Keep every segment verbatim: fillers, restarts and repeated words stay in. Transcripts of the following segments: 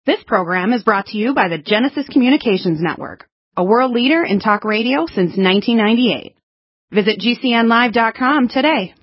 This program is brought to you by the Genesis Communications Network, a world leader in talk radio since nineteen ninety-eight. Visit G C N live dot com today.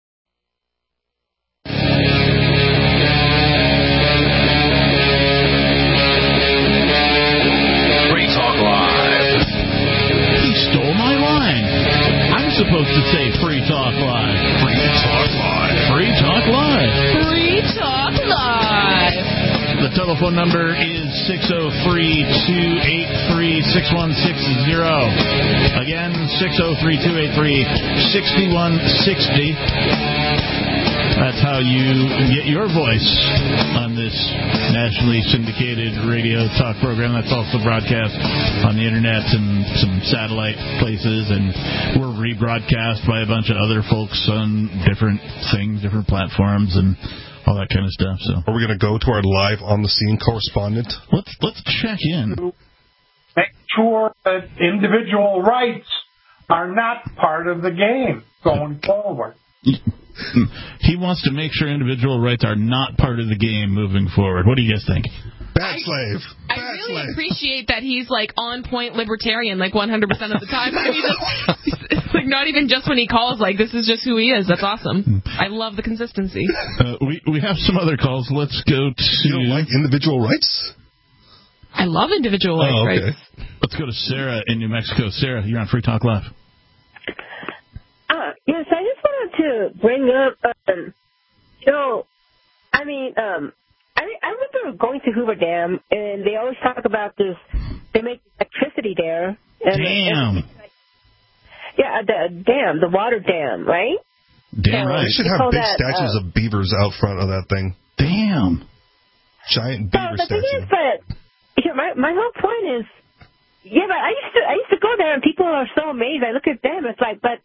Free Talk Live. He stole my line. I'm supposed to say Free Talk Live. Free Talk Live. Free Talk Live. Free Talk Live. The telephone number is six oh three, two eight three, six one six zero. Again, six oh three, two eight three, six one six zero. That's how you get your voice on this nationally syndicated radio talk program. That's also broadcast on the internet and some satellite places, and we're rebroadcast by a bunch of other folks on different things, different platforms, and all that kind of stuff. So, are we going to go to our live on the scene correspondent? Let's let's check in. Make sure that individual rights are not part of the game going forward. He wants to make sure individual rights are not part of the game moving forward. What do you guys think? Bad slave. I, Bad I really slave. appreciate that he's like on point libertarian like one hundred percent of the time. I mean, it's, it's like not even just when he calls, like this is just who he is. That's awesome. I love the consistency. Uh, we we have some other calls. Let's go to. You don't like individual rights? I love individual oh, rights. Okay. Let's go to Sarah in New Mexico. Sarah, you're on Free Talk Live. Uh, yes, I just wanted to bring up, um, you know, I mean, um, I, I remember going to Hoover Dam, and they always talk about this, they make electricity there. And, Damn. And, yeah, the dam, the water dam, right? Damn so right. They should have big that, statues uh, of beavers out front of that thing. Damn. Giant So beaver the thing statue. is that, yeah, my, my whole point is, yeah, but I used to I used to go there, and people are so amazed. I look at them, it's like, but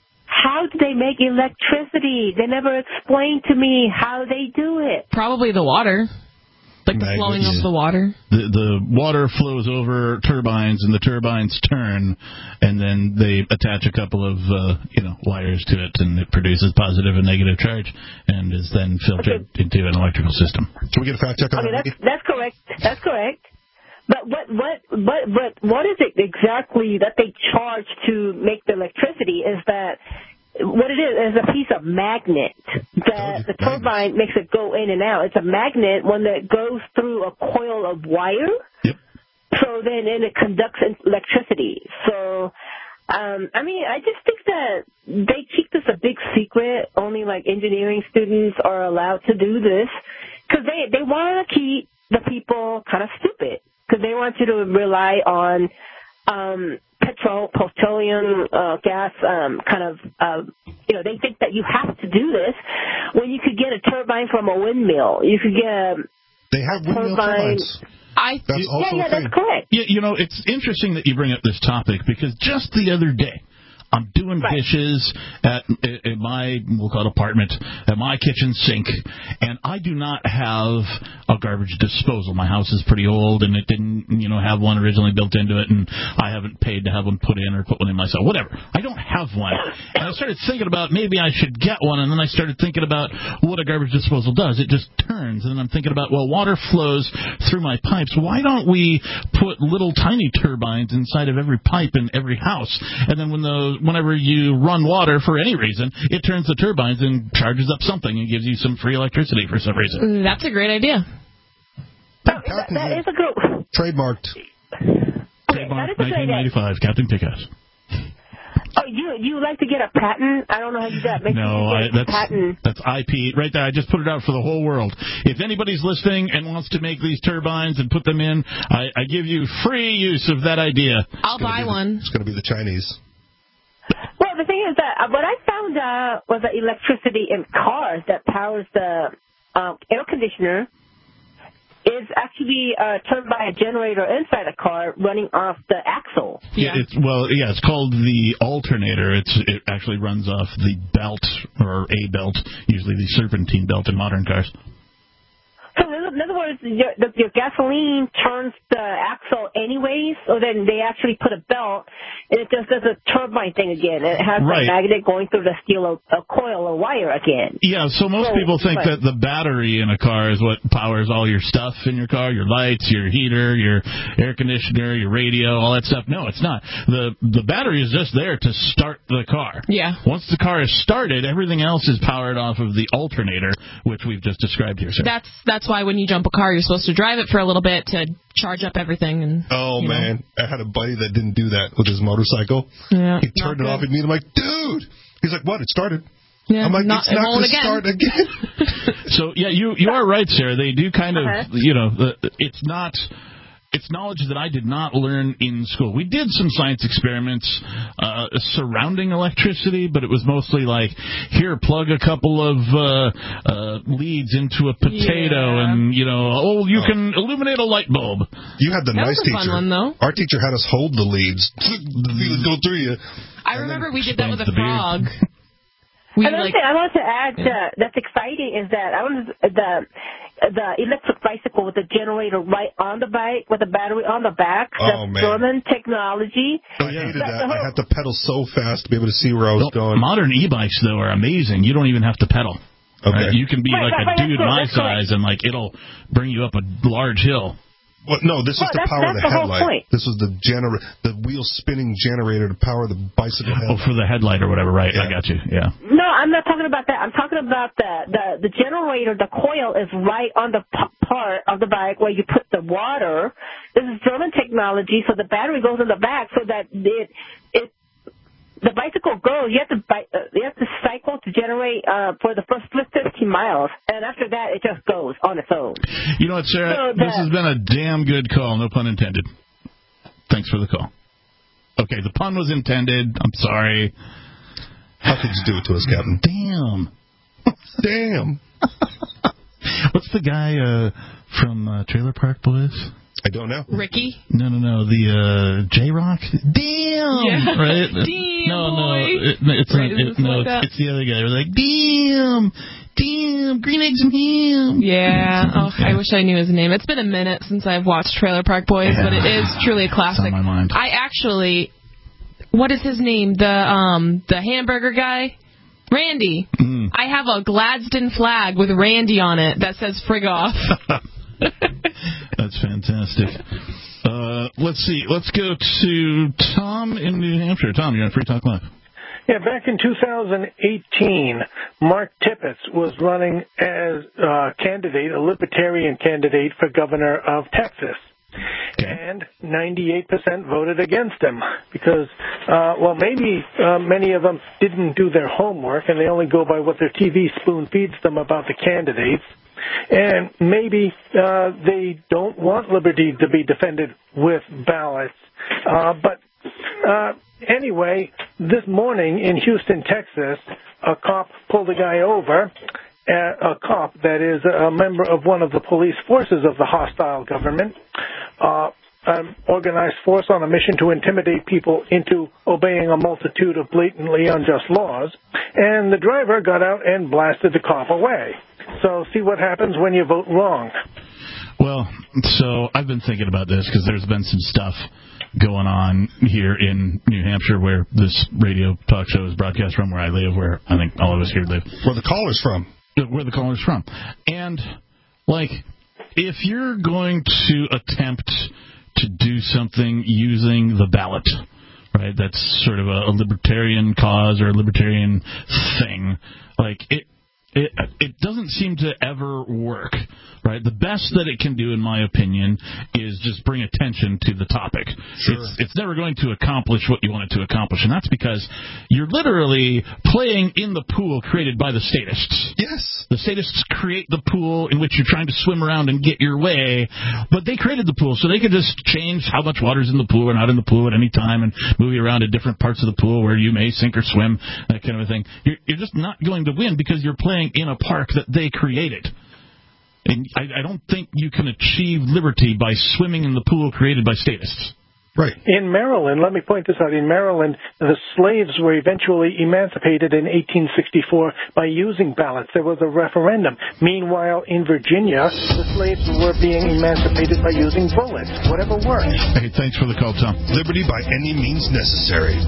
how do they make electricity? They never explained to me how they do it. Probably the water. Like the Magnets. flowing of the water. The the water flows over turbines, and the turbines turn, and then they attach a couple of uh, you know wires to it, and it produces positive and negative charge, and is then filtered Okay. into an electrical system. Can we get a fact check on Okay, that? that's that's correct. That's correct. But what what what but what is it exactly that they charge to make the electricity? Is that what it is? Is a piece of magnet that the turbine makes it go in and out. It's a magnet, one that goes through a coil of wire. Yep. So then, and it conducts electricity. So, um, I mean, I just think that they keep this a big secret. Only like engineering students are allowed to do this because they they want to keep the people kind of stupid because they want you to rely on um, petrol, petroleum, uh, gas, um, kind of. Uh, you know, they think that you have to do this when you could get a turbine from a windmill. You could get a They have windmill turbine. turbines. I That's Yeah, also yeah, a thing. that's correct. Yeah, you know, it's interesting that you bring up this topic because just the other day, I'm doing Right. dishes at, at my, we'll call it apartment, at my kitchen sink, and I do not have a garbage disposal. My house is pretty old, and it didn't, you know, have one originally built into it, and I haven't paid to have one put in or put one in myself. Whatever. I don't have one. And I started thinking about maybe I should get one, and then I started thinking about what a garbage disposal does. It just turns, and then I'm thinking about, well, water flows through my pipes. Why don't we put little tiny turbines inside of every pipe in every house? And then when the whenever you run water for any reason, it turns the turbines and charges up something and gives you some free electricity for some reason. That's a great idea. That, that, that is a good. Trademarked. Okay, Trademark that is a good nineteen idea. ninety-five, Captain Pickass. Oh, you you like to get a patent? I don't know how you do that. Make No, sure I, you get a that's patent. that's I P right there. I just put it out for the whole world. If anybody's listening and wants to make these turbines and put them in, I, I give you free use of that idea. I'll buy The, one. it's going to be the Chinese. Well, the thing is that uh, what I found out was that electricity in cars that powers the um, air conditioner is actually uh, turned by a generator inside a car running off the axle. Yeah, Yeah. it's well, yeah, it's called the alternator. It's it actually runs off the belt or a belt, usually the serpentine belt in modern cars. So in other course, your, the, your gasoline turns the axle anyways, so then they actually put a belt, and it just does a turbine thing again. It has Right. the magnet going through the steel or, a coil or wire again. Yeah, so most So, people think but- that the battery in a car is what powers all your stuff in your car, your lights, your heater, your air conditioner, your radio, all that stuff. No, it's not. The the battery is just there to start the car. Yeah. Once the car is started, everything else is powered off of the alternator, which we've just described here, sir. That's that's why when you jump a car, you're supposed to drive it for a little bit to charge up everything. And Oh, you know. man. I had a buddy that didn't do that with his motorcycle. Yeah, He turned it not off good. at me, and I'm like, dude. He's like, what? It started. Yeah, I'm like, not, it's it not won't going to again. start again. So, yeah, you you are right, Sarah. They do kind of, Uh-huh. you know, the, it's not... It's knowledge that I did not learn in school. We did some science experiments uh, surrounding electricity, but it was mostly like, here, plug a couple of uh, uh, leads into a potato, Yeah. and, you know, oh, you can illuminate a light bulb. You had the That nice was a fun teacher. one, though. Our teacher had us hold the leads. The leads go through you. I remember we did that with a explains the beard. frog. We Another like thing I want to add uh, that's exciting is that I was the the electric bicycle with the generator right on the bike with the battery on the back. Oh, That's man. German technology. I hated That's that. the I whole- had to pedal so fast to be able to see where I was Well, going. modern e-bikes, though, are amazing. You don't even have to pedal. Okay. Right? You can be Right, like right, a right, dude that's my correct, that's correct. size, and, like, it'll bring you up a large hill. Well, no, this Well, is to that's- power that's the the whole headlight. point. This was the gener- the wheel spinning generator to power the bicycle Oh, headlight. for the headlight or whatever, right? I Yeah. got you, yeah. No, I'm not talking about that. I'm talking about the the the generator. The coil is right on the p- part of the bike where you put the water. This is German technology, so the battery goes in the back so that it it the bicycle goes. You have to bi- uh, you have to cycle to generate uh, for the first fifteen miles, and after that it just goes on its own. You know what, Sarah? So this that- has been a damn good call, no pun intended. Thanks for the call. Okay, the pun was intended. I'm sorry. How could you do it to us, Captain? Damn. Damn. What's the guy uh, from uh, Trailer Park Boys? I don't know. Ricky. No, no, no. The uh, J-Rock? Damn! Yeah. Right? Damn, no, no. boy. It, no, it's Right, not. isn't It, it no, like it's, that? it's the other guy. They're like, damn! Damn! Green eggs and ham! Yeah. Oh, I wish I knew his name. It's been a minute since I've watched Trailer Park Boys, Yeah. but it is truly a classic. It's on my mind. I actually, what is his name? The um the hamburger guy, Randy. Mm. I have a Gladstone flag with Randy on it that says "frig off." That's fantastic. Uh, let's see. Let's go to Tom in New Hampshire. Tom, you're on Free Talk Live. Yeah, back in two thousand eighteen, Mark Tippett was running as a candidate, a libertarian candidate for governor of Texas. Okay. And ninety-eight percent voted against him because, uh, well, maybe uh, many of them didn't do their homework and they only go by what their T V spoon feeds them about the candidates. And maybe uh, they don't want liberty to be defended with ballots. Uh, but uh, anyway, this morning in Houston, Texas, a cop pulled a guy over, uh, a cop that is a member of one of the police forces of the hostile government, uh, an organized force on a mission to intimidate people into obeying a multitude of blatantly unjust laws. And the driver got out and blasted the cop away. So see what happens when you vote wrong. Well, so I've been thinking about this because there's been some stuff going on here in New Hampshire where this radio talk show is broadcast from, where I live, where I think all of us here live. Where the caller's from. Where the caller's from. And, like, if you're going to attempt to do something using the ballot, right, that's sort of a, a libertarian cause or a libertarian thing, like, it It, it doesn't seem to ever work, right? The best that it can do, in my opinion, is just bring attention to the topic. Sure. It's, it's never going to accomplish what you want it to accomplish, and that's because you're literally playing in the pool created by the statists. Yes. The statists create the pool in which you're trying to swim around and get your way, but they created the pool, so they could just change how much water's in the pool or not in the pool at any time and move you around to different parts of the pool where you may sink or swim, that kind of a thing. You're, you're just not going to win because you're playing in a park that they created. And I, I don't think you can achieve liberty by swimming in the pool created by statists. Right. In Maryland, let me point this out, in Maryland, the slaves were eventually emancipated in eighteen sixty-four by using ballots. There was a referendum. Meanwhile, in Virginia, the slaves were being emancipated by using bullets. Whatever works. Hey, thanks for the call, Tom. Liberty by any means necessary.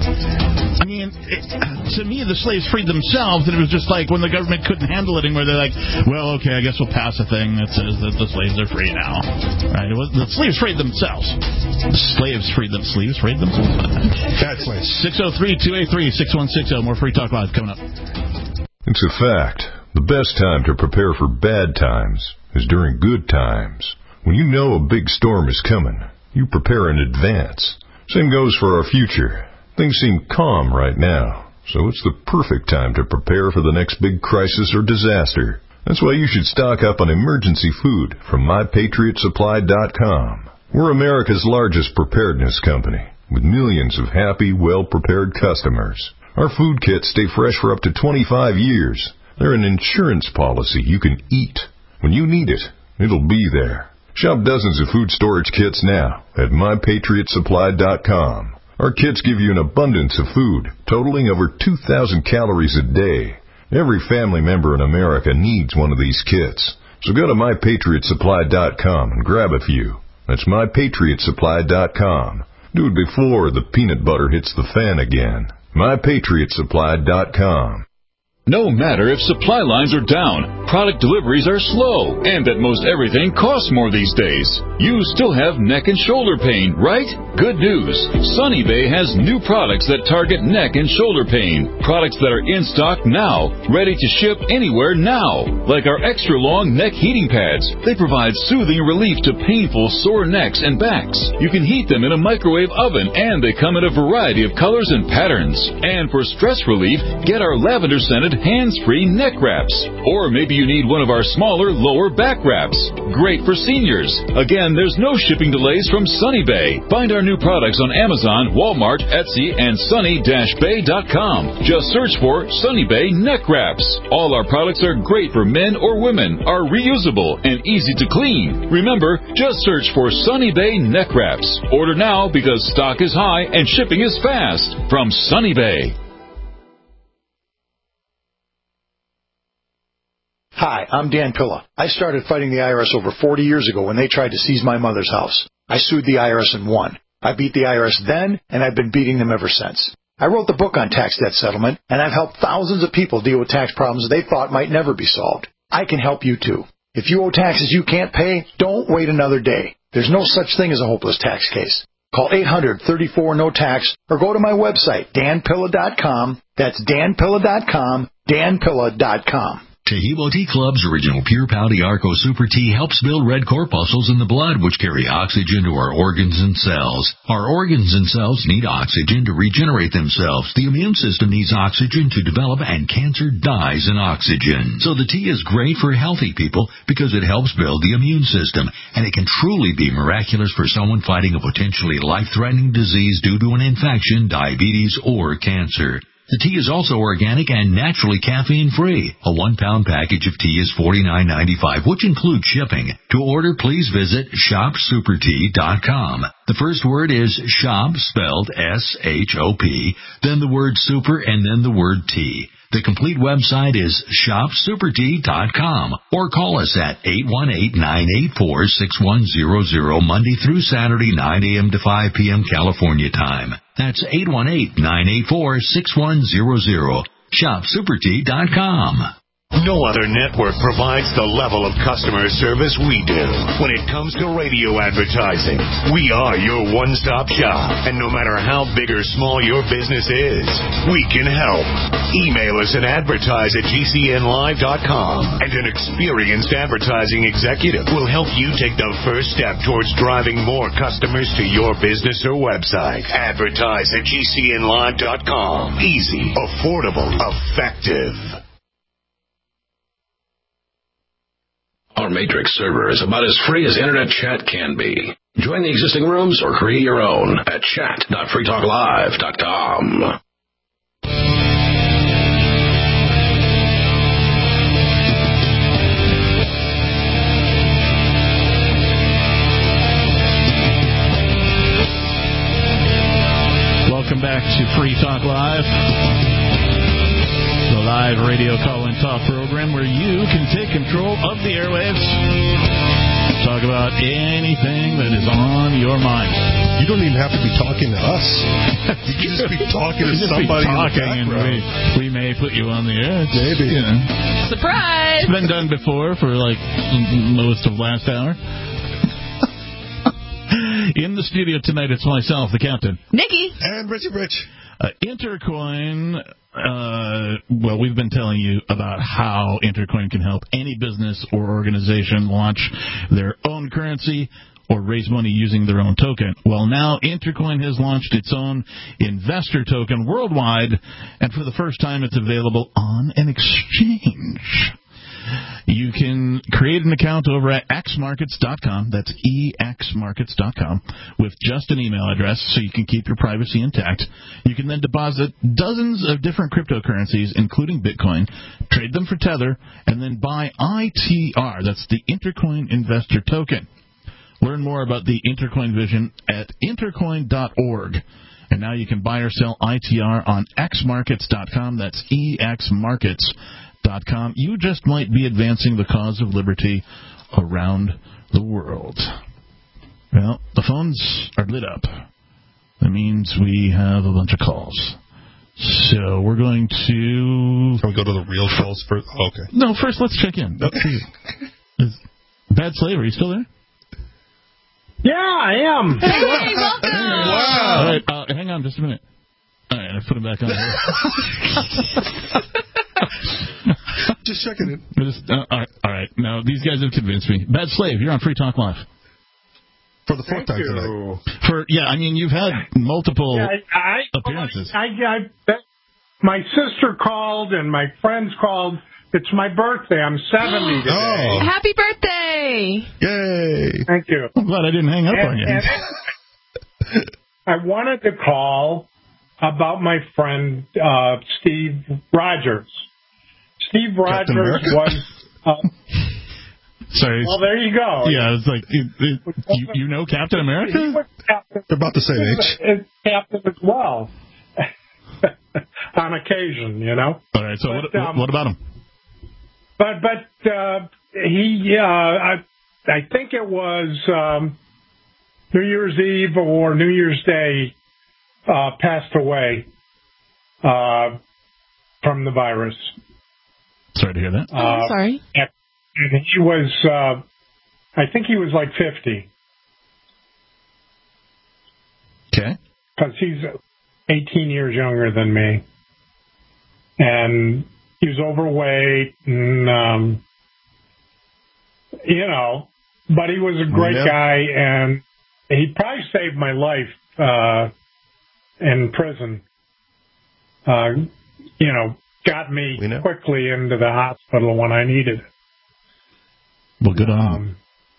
I mean, it, to me, the slaves freed themselves, and it was just like when the government couldn't handle it anymore, they're like, well, okay, I guess we'll pass a thing that says that the slaves are free now. Right? It was, the slaves freed themselves. The slaves freed them. Sleeves freed themselves. Bad slaves. six oh three, two eight three, six one six oh. More Free Talk Live coming up. It's a fact. The best time to prepare for bad times is during good times. When you know a big storm is coming, you prepare in advance. Same goes for our future. Things seem calm right now, so it's the perfect time to prepare for the next big crisis or disaster. That's why you should stock up on emergency food from my patriot supply dot com. We're America's largest preparedness company, with millions of happy, well-prepared customers. Our food kits stay fresh for up to twenty-five years. They're an insurance policy you can eat. When you need it, it'll be there. Shop dozens of food storage kits now at my patriot supply dot com. Our kits give you an abundance of food, totaling over two thousand calories a day. Every family member in America needs one of these kits. So go to my patriot supply dot com and grab a few. That's my patriot supply dot com. Do it before the peanut butter hits the fan again. my patriot supply dot com. No matter if supply lines are down, product deliveries are slow, and that most everything costs more these days, you still have neck and shoulder pain, right? Good news. Sunny Bay has new products that target neck and shoulder pain. Products that are in stock now, ready to ship anywhere now. Like our extra long neck heating pads. They provide soothing relief to painful sore necks and backs. You can heat them in a microwave oven, and they come in a variety of colors and patterns. And for stress relief, get our lavender scented hands-free neck wraps. Or maybe you need one of our smaller lower back wraps. Great for seniors. Again, there's no shipping delays from Sunny Bay. Find our new products on Amazon, Walmart, Etsy, and sunny dash bay dot com. Just search for Sunny Bay neck wraps. All our products are great for men or women, are reusable, and easy to clean. Remember, just search for Sunny Bay neck wraps. Order now because stock is high and shipping is fast. From Sunny Bay. Hi, I'm Dan Pilla. I started fighting the I R S over forty years ago when they tried to seize my mother's house. I sued the I R S and won. I beat the I R S then, and I've been beating them ever since. I wrote the book on tax debt settlement, and I've helped thousands of people deal with tax problems they thought might never be solved. I can help you too. If you owe taxes you can't pay, don't wait another day. There's no such thing as a hopeless tax case. Call eight hundred, thirty-four, no tax or go to my website, dan pilla dot com. That's dan pilla dot com, dan pilla dot com. Taheebo Tea Club's original Pure Pouty Arco Super Tea helps build red corpuscles in the blood, which carry oxygen to our organs and cells. Our organs and cells need oxygen to regenerate themselves. The immune system needs oxygen to develop, and cancer dies in oxygen. So the tea is great for healthy people because it helps build the immune system, and it can truly be miraculous for someone fighting a potentially life-threatening disease due to an infection, diabetes, or cancer. The tea is also organic and naturally caffeine-free. A one-pound package of tea is forty-nine ninety-five, which includes shipping. To order, please visit shop super tea dot com. The first word is shop, spelled S H O P, then the word super, and then the word tea. The complete website is shop super tea dot com, or call us at eight one eight, nine eight four, six one zero zero Monday through Saturday, nine a.m. to five p.m. California time. That's eight one eight, nine eight four, six one zero zero. shop super tea dot com. No other network provides the level of customer service we do when it comes to radio advertising. We are your one-stop shop, and no matter how big or small your business is, we can help. Email us at advertise at G C N live dot com, and an experienced advertising executive will help you take the first step towards driving more customers to your business or website. Advertise at G C N live dot com. Easy, affordable, effective. Our Matrix server is about as free as internet chat can be. Join the existing rooms or create your own at chat dot free talk live dot com. back to Free Talk Live, the live radio call-in talk program where you can take control of the airwaves. Talk about anything that is on your mind. You don't even have to be talking to us. You can just be talking to somebody talking in the and background. we, we may put you on the air. It's, Maybe. You know, Surprise! it's been done before for like most of last hour. In the studio tonight, it's myself, the captain. Nikki. And Richie Rich. Uh, Intercoin, uh, well, we've been telling you about how Intercoin can help any business or organization launch their own currency or raise money using their own token. Well, now Intercoin has launched its own investor token worldwide, and for the first time it's available on an exchange. You can create an account over at x markets dot com. That's e x markets dot com with just an email address so you can keep your privacy intact. You can then deposit dozens of different cryptocurrencies, including Bitcoin, trade them for Tether, and then buy I T R. That's the Intercoin Investor Token. Learn more about the Intercoin vision at intercoin dot org. And now you can buy or sell I T R on x markets dot com. That's e x markets dot com. You just might be advancing the cause of liberty around the world. Well, the phones are lit up. That means we have a bunch of calls. So we're going to... Can we go to the real calls first? Oh, okay. No, first let's check in. Let's see. Is Bad Slave, are you still there? Yeah, I am. Hey, welcome. Wow. All right, uh, hang on just a minute. All right, I put him back on here. Just checking it. Just, uh, all, right, all right. Now, these guys have convinced me. Bad Slave, you're on Free Talk Live. For the fourth Thank time you. tonight. For Yeah, I mean, you've had multiple Yeah, I, I, appearances. I, I, I, my sister called and my friends called. It's my birthday. I'm seventy today. Oh. Happy birthday! Yay. Thank you. I'm glad I didn't hang up And- on you. and I wanted to call about my friend uh, Steve Rogers. Steve Captain Rogers America? was. Uh, Sorry. well, there you go. Yeah, it's like, it, it, you, you know Captain He America? was captain. They're about the same age. Is captain as well. On occasion, you know. All right, so But, what, um, what about him? But but uh, he, uh, I I think it was um, New Year's Eve or New Year's Day, uh, passed away uh, from the virus. Sorry to hear that. Oh, I'm Uh, sorry. And, and he was, uh, I think he was like fifty, Okay. because he's eighteen years younger than me, and he was overweight, and um, you know, but he was a great Yeah. guy, and he probably saved my life uh, in prison. Uh, you know, got me We know. quickly into the hospital when I needed it. Well, good on him. Um,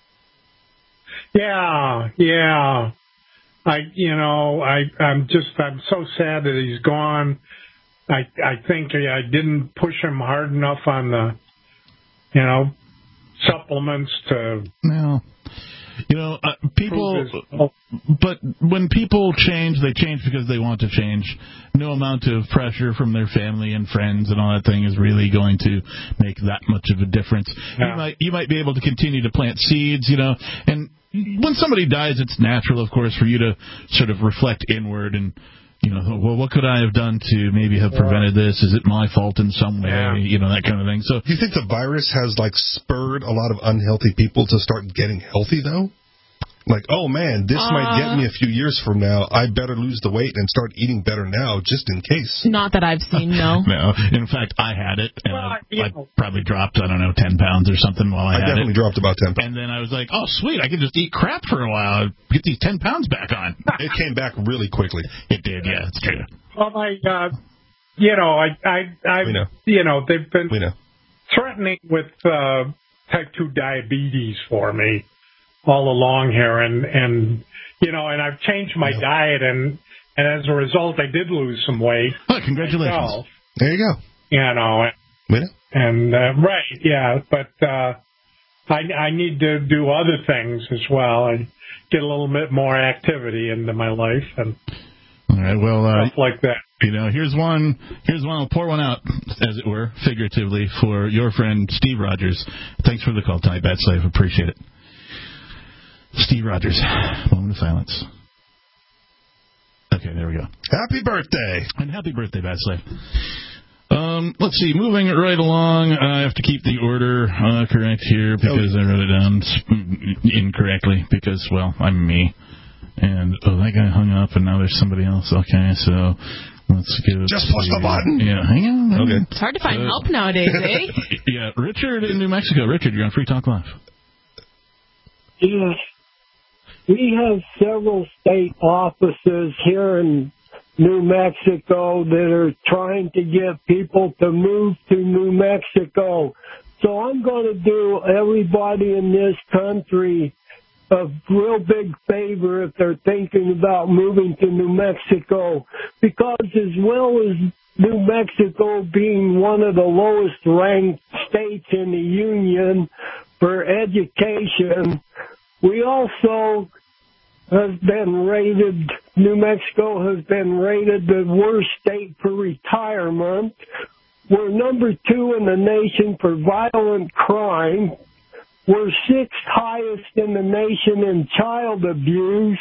yeah, yeah. I, you know, I, I'm just, I'm so sad that he's gone. I, I think I didn't push him hard enough on the, you know, supplements to. No. You know, uh, people, prove his- but when people change, they change because they want to change. No amount of pressure from their family and friends and all that thing is really going to make that much of a difference. Yeah. You might, you might be able to continue to plant seeds, you know, and when somebody dies, it's natural, of course, for you to sort of reflect inward and, you know, well, what could I have done to maybe have prevented this? Is it my fault in some way? Yeah. You know, that kind of thing. So, Do you think the virus has, like, spurred a lot of unhealthy people to start getting healthy, though? Like, oh, man, this Uh, might get me a few years from now. I better lose the weight and start eating better now, just in case. Not that I've seen, no. no. In fact, I had it, and Well, I, you I know. probably dropped, I don't know, ten pounds or something while I, I had definitely it. dropped about ten pounds. And then I was like, oh, sweet, I can just eat crap for a while, get these ten pounds back on. It came back really quickly. It did, yeah, it's true. Well, I, uh, you know, I, I, I, We know. you know, they've been We know. threatening with uh, type two diabetes for me all along here, and and you know, and I've changed my Yeah. diet, and and as a result, I did lose some weight. Oh, congratulations. myself, There you go. you know, We know. and uh, right, yeah, but uh, I I need to do other things as well, and get a little bit more activity into my life, and All right, well, uh, stuff like that. You know, here's one. Here's one. I'll pour one out, as it were, figuratively, for your friend Steve Rogers. Thanks for the call tonight, Bad Slave. Appreciate it. Steve Rogers. Moment of silence. Okay, there we go. Happy birthday. And happy birthday, Bad Slave. Um, let's see. Moving right along. I have to keep the order uh, correct here because I wrote it down incorrectly because, well, I'm me. And, oh, that guy hung up, and now there's somebody else. Okay, so let's get it. Just push the button. Yeah, hang on. Okay. It's hard to find Uh, help nowadays, eh? Yeah, Richard in New Mexico. Richard, you're on Free Talk Live. Yes. We have several state offices here in New Mexico that are trying to get people to move to New Mexico. So I'm going to do everybody in this country a real big favor if they're thinking about moving to New Mexico, because as well as New Mexico being one of the lowest ranked states in the union for education, we also have been rated, New Mexico has been rated the worst state for retirement. We're number two in the nation for violent crime. We're sixth highest in the nation in child abuse.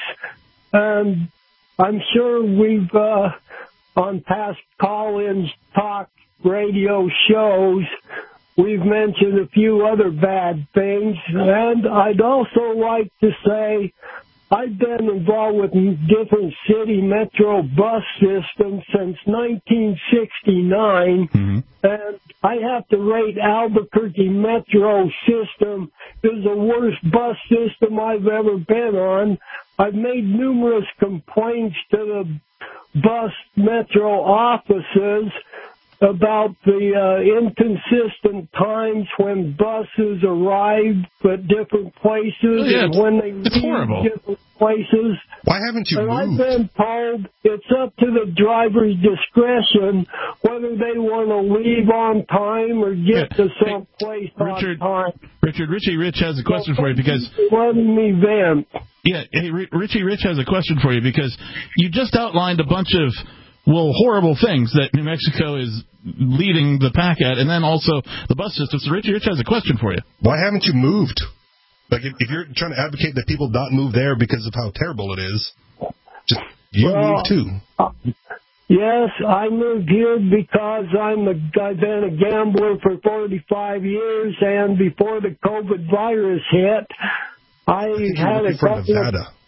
And I'm sure we've, uh, on past call-ins, talk radio shows, we've mentioned a few other bad things. And I'd also like to say I've been involved with different city metro bus systems since nineteen sixty-nine, mm-hmm. and I have to rate Albuquerque Metro system is the worst bus system I've ever been on. I've made numerous complaints to the bus metro offices about the uh, inconsistent times when buses arrive at different places oh, yeah, and when they it's leave horrible. different places. Why haven't you and moved? I've been told it's up to the driver's discretion whether they want to leave on time or get yeah. to some hey, place Richard, on time. Richard, Richie Rich has a question so for you because... letting me vent. Yeah, hey, Richie Rich has a question for you because you just outlined a bunch of well, horrible things that New Mexico is leading the pack at, and then also the bus system. So Richie Rich has a question for you. Why haven't you moved? Like, if, if you're trying to advocate that people not move there because of how terrible it is, just you well, move too. Uh, yes, I moved here because I'm a, I've been a gambler for forty-five years, and before the COVID virus hit, I, I had a for Nevada. Of,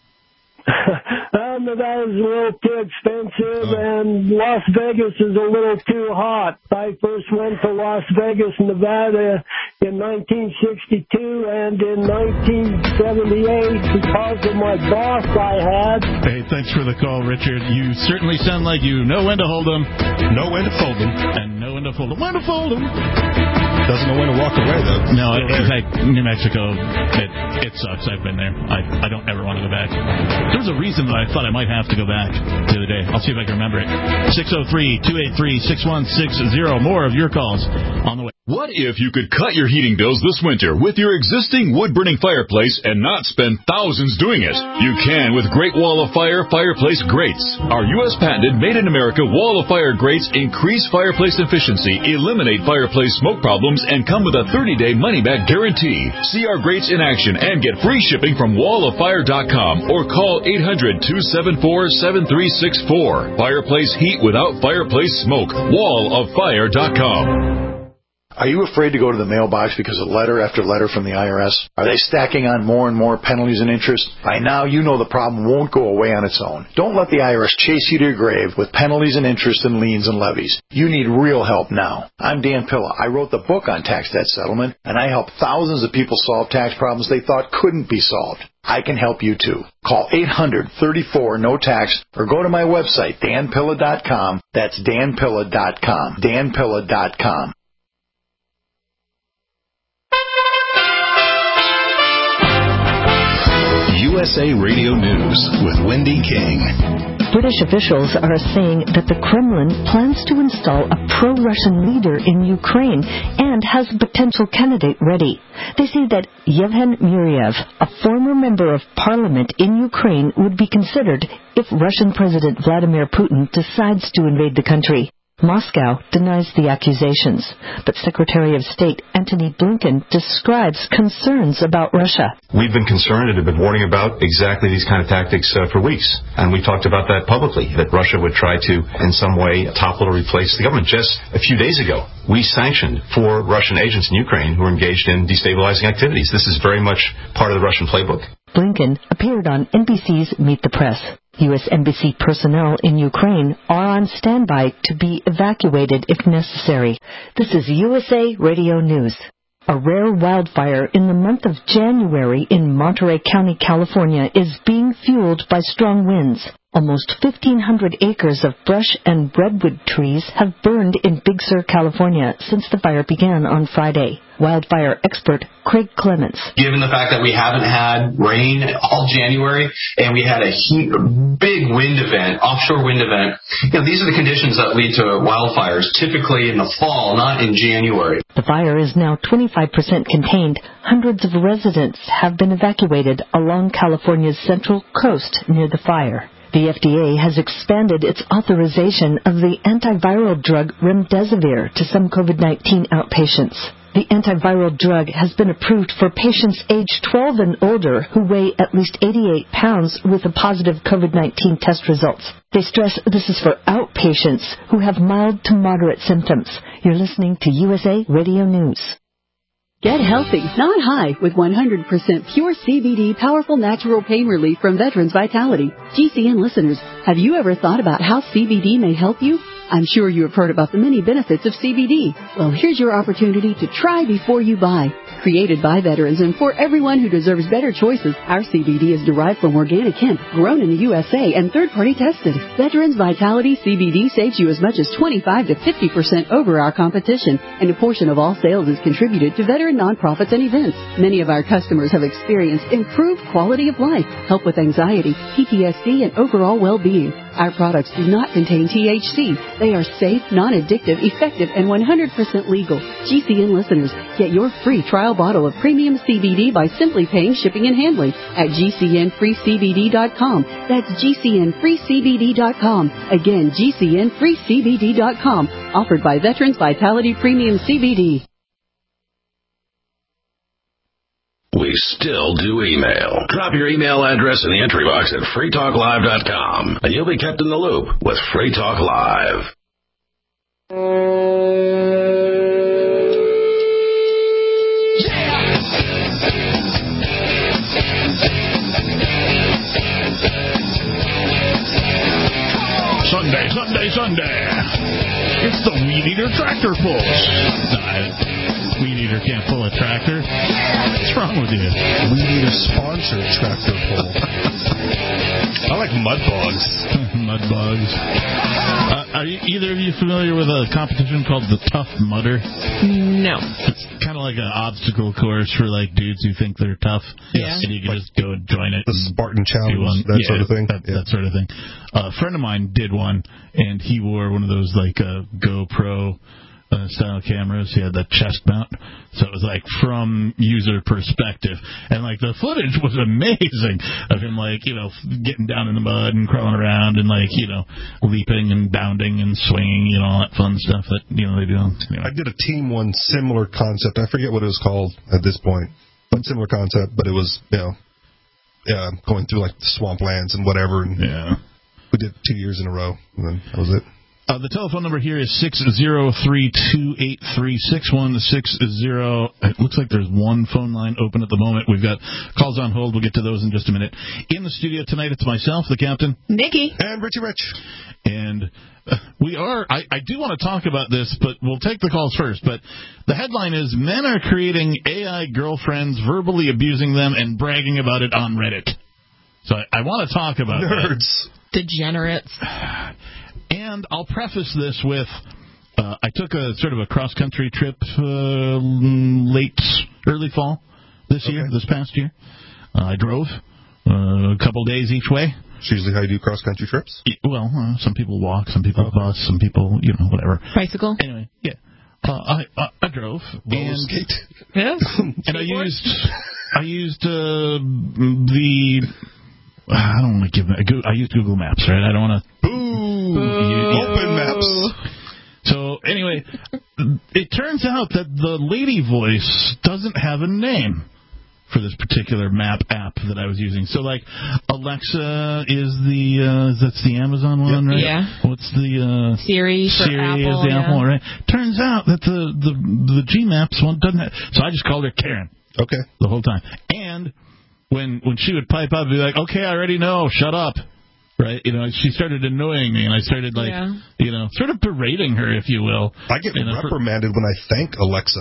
Um, Nevada's a little too expensive, oh. and Las Vegas is a little too hot. I first went to Las Vegas, Nevada in nineteen sixty-two, and in nineteen seventy-eight, because of my boss I had. Hey, thanks for the call, Richard. You certainly sound like you know when to hold them, know when to fold them, and know when to fold them. When to fold them. Doesn't know when to walk away, though. No, in fact, New Mexico, it, it sucks. I've been there. I, I don't ever want to go back. There was a reason that I thought I might have to go back the other day. I'll see if I can remember it. six oh three, two eight three, six one six zero. More of your calls on the way. What if you could cut your heating bills this winter with your existing wood-burning fireplace and not spend thousands doing it? You can with Great Wall of Fire Fireplace Grates. Our U S patented made-in-America Wall of Fire grates increase fireplace efficiency, eliminate fireplace smoke problems, and come with a thirty-day money-back guarantee. See our grates in action and get free shipping from wall of fire dot com or call eight hundred, two seven four, seven three six four. Fireplace heat without fireplace smoke. wall of fire dot com. Are you afraid to go to the mailbox because of letter after letter from the I R S? Are they stacking on more and more penalties and interest? By now, you know the problem won't go away on its own. Don't let the I R S chase you to your grave with penalties and interest and liens and levies. You need real help now. I'm Dan Pilla. I wrote the book on tax debt settlement, and I help thousands of people solve tax problems they thought couldn't be solved. I can help you too. Call eight hundred, thirty-four, no tax or go to my website, dan pilla dot com. That's dan pilla dot com. dan pilla dot com. U S A Radio News with Wendy King. British officials are saying that the Kremlin plans to install a pro-Russian leader in Ukraine and has a potential candidate ready. They say that Yevhen Muriev, a former member of parliament in Ukraine, would be considered if Russian President Vladimir Putin decides to invade the country. Moscow denies the accusations, but Secretary of State Antony Blinken describes concerns about Russia. We've been concerned and have been warning about exactly these kind of tactics uh, for weeks, and we talked about that publicly, that Russia would try to, in some way, topple or replace the government. Just a few days ago, we sanctioned four Russian agents in Ukraine who were engaged in destabilizing activities. This is very much part of the Russian playbook. Blinken appeared on N B C's Meet the Press. U S Embassy personnel in Ukraine are on standby to be evacuated if necessary. This is U S A Radio News. A rare wildfire in the month of January in Monterey County, California, is being fueled by strong winds. Almost fifteen hundred acres of brush and redwood trees have burned in Big Sur, California, since the fire began on Friday. Wildfire expert Craig Clements. Given the fact that we haven't had rain all January and we had a heat, big wind event, offshore wind event, you know, these are the conditions that lead to wildfires, typically in the fall, not in January. The fire is now twenty-five percent contained. Hundreds of residents have been evacuated along California's central coast near the fire. The F D A has expanded its authorization of the antiviral drug remdesivir to some COVID nineteen outpatients. The antiviral drug has been approved for patients aged twelve and older who weigh at least eighty-eight pounds with a positive COVID nineteen test results. They stress this is for outpatients who have mild to moderate symptoms. You're listening to U S A Radio News. Get healthy, not high, with one hundred percent pure C B D powerful natural pain relief from Veterans Vitality. G C N listeners, have you ever thought about how C B D may help you? I'm sure you have heard about the many benefits of C B D. Well, here's your opportunity to try before you buy. Created by veterans and for everyone who deserves better choices, our C B D is derived from organic hemp, grown in the U S A, and third-party tested. Veterans Vitality C B D saves you as much as twenty-five to fifty percent over our competition, and a portion of all sales is contributed to veteran nonprofits and events. Many of our customers have experienced improved quality of life, help with anxiety, P T S D, and overall well-being. Our products do not contain T H C. They are safe, non-addictive, effective, and one hundred percent legal. G C N listeners, get your free trial bottle of premium C B D by simply paying shipping and handling at G C N free C B D dot com. That's G C N free C B D dot com. Again, G C N free C B D dot com. Offered by Veterans Vitality Premium C B D. We still do email. Drop your email address in the entry box at free talk live dot com, and you'll be kept in the loop with Free Talk Live. Sunday, Sunday, Sunday. It's the Weed Eater Tractor Pull. No, Weed Eater can't pull a tractor. What's wrong with you? Weed Eater sponsored Tractor Pull. I like mud bugs. Mud bugs. Uh, are you, either of you familiar with a competition called the Tough Mudder? No. It's kind of like an obstacle course for like dudes who think they're tough. Yeah. And you can just go and join it. The Spartan Challenge, that yeah, sort of thing. That, yeah. that sort of thing. Uh, a friend of mine did one, and he wore one of those like uh, GoPro uh, style cameras. He had that chest mount, so it was like from user perspective, and like the footage was amazing of him like you know getting down in the mud and crawling around and like you know leaping and bounding and swinging, you know all that fun stuff that you know they do. Anyway. I did a team one similar concept. I forget what it was called at this point, but similar concept. But it was you know yeah going through like the swamplands and whatever. And yeah, we did two years in a row, and then that was it. Uh, the telephone number here is six zero three two eight three six one six zero. It looks like there's one phone line open at the moment. We've got calls on hold. We'll get to those in just a minute. In the studio tonight, it's myself, the captain. Nikki. And Richie Rich. And uh, we are, I, I do want to talk about this, but we'll take the calls first. But the headline is, men are creating A I girlfriends, verbally abusing them, and bragging about it on Reddit. So I, I want to talk about Nerds. that. Degenerates. And I'll preface this with, uh, I took a sort of a cross-country trip uh, late, early fall this year, okay. this past year. Uh, I drove uh, uh, a couple days each way. It's usually how you do cross-country trips? Well, uh, some people walk, some people okay. bus, some people, you know, whatever. Bicycle? Anyway, yeah. Uh, I, I I drove. Roller skate. Yes. And I used, I used uh, the... I don't want to give... I used Google Maps, right? I don't want to... Boo! Boo. Open Maps. So, anyway, it turns out that the lady voice doesn't have a name for this particular map app that I was using. So, like, Alexa is the, uh, that's the Amazon one, right? Yeah. What's the, uh... Siri for Siri Apple, is the yeah. Apple, right? Turns out that the, the, the G Maps one doesn't have... So I just called her Karen. Okay. The whole time. And when when she would pipe up, I'd be like, okay, I already know, shut up. Right? You know, she started annoying me, and I started, like, yeah. you know, sort of berating her, if you will. I get you know, reprimanded for... when I thank Alexa.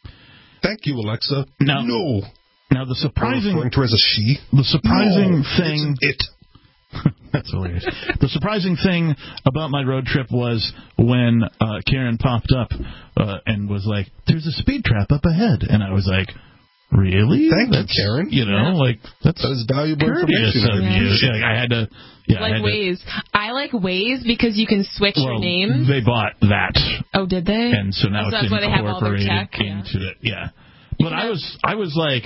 Thank you, Alexa. Now, no. Now, the surprising... referring to her as a she? The surprising no, thing... It's it. That's hilarious. The surprising thing about my road trip was when uh, Karen popped up uh, and was like, there's a speed trap up ahead. And I was like... Really? Thank that's, you, Karen. You know, yeah. like, that's that was valuable courteous information. of you. Yeah. Yeah, I had to... Yeah, like I had Waze. To, I like Waze because you can switch well, your name. They bought that. Oh, did they? And so now so it's that's why they have all their incorporated tech, yeah. into it. Yeah. But I was, I was like,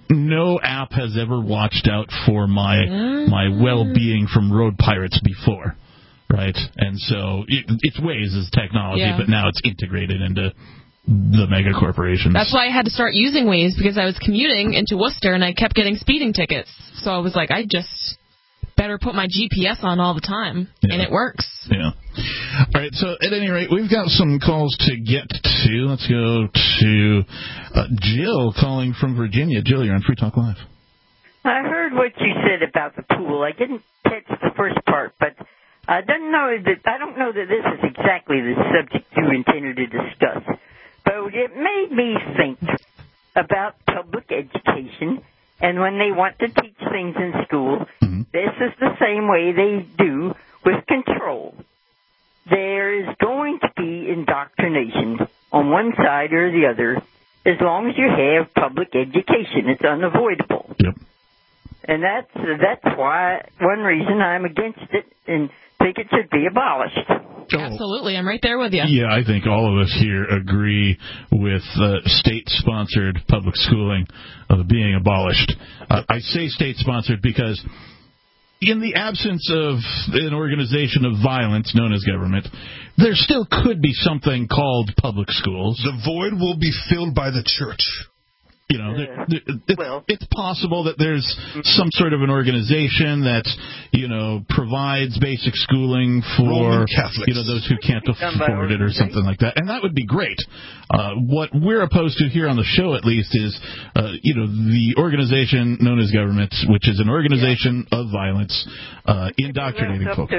no app has ever watched out for my mm. my well-being from road pirates before. Right? And so it, it's Waze as technology, yeah. but now it's integrated into the mega corporations. That's why I had to start using Waze, because I was commuting into Worcester and I kept getting speeding tickets. So I was like, I just better put my G P S on all the time, yeah. and it works. Yeah. All right, so at any rate, we've got some calls to get to. Let's go to uh, Jill calling from Virginia. Jill, you're on Free Talk Live. I heard what you said about the pool. I didn't catch the first part, but I don't know that I don't know that this is exactly the subject you intended to discuss. But it made me think about public education, and when they want to teach things in school, mm-hmm. this is the same way they do with control. There is going to be indoctrination on one side or the other as long as you have public education. It's unavoidable. Yep. And that's that's why one reason I'm against it and think it should be abolished. Oh. Absolutely, I'm right there with you. Yeah, I think all of us here agree with uh, state-sponsored public schooling uh, being abolished. Uh, I say state-sponsored because in the absence of an organization of violence known as government, there still could be something called public schools. The void will be filled by the church. You know, there, there, it's, well, it's possible that there's some sort of an organization that, you know, provides basic schooling for, you know, those who can't afford it or something like that. And that would be great. Uh, what we're opposed to here on the show, at least, is, uh, you know, the organization known as government, which is an organization yeah. of violence, uh, indoctrinating folks.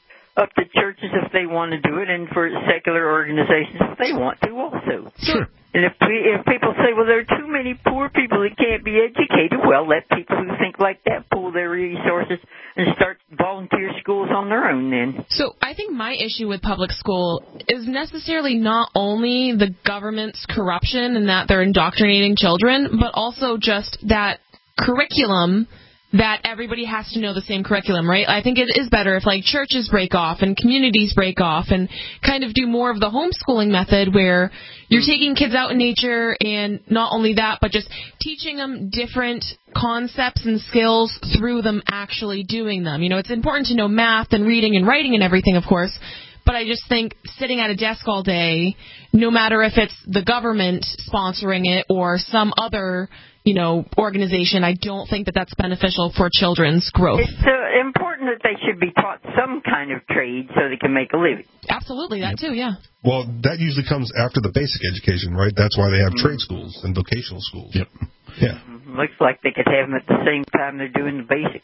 Up to churches if they want to do it, and for secular organizations if they want to also. Sure. And if we, if people say, well, there are too many poor people that can't be educated, well, let people who think like that pool their resources and start volunteer schools on their own then. So I think my issue with public school is necessarily not only the government's corruption and that they're indoctrinating children, but also just that curriculum that everybody has to know the same curriculum, right? I think it is better if, like, churches break off and communities break off and kind of do more of the homeschooling method where you're taking kids out in nature and not only that, but just teaching them different concepts and skills through them actually doing them. You know, it's important to know math and reading and writing and everything, of course, but I just think sitting at a desk all day, no matter if it's the government sponsoring it or some other, you know, organization, I don't think that that's beneficial for children's growth. It's uh, important that they should be taught some kind of trade so they can make a living. Absolutely, that too, yeah. Well, that usually comes after the basic education, right? That's why they have mm-hmm. trade schools and vocational schools. Yep. Yeah. Mm-hmm. Looks like they could have them at the same time they're doing the basic.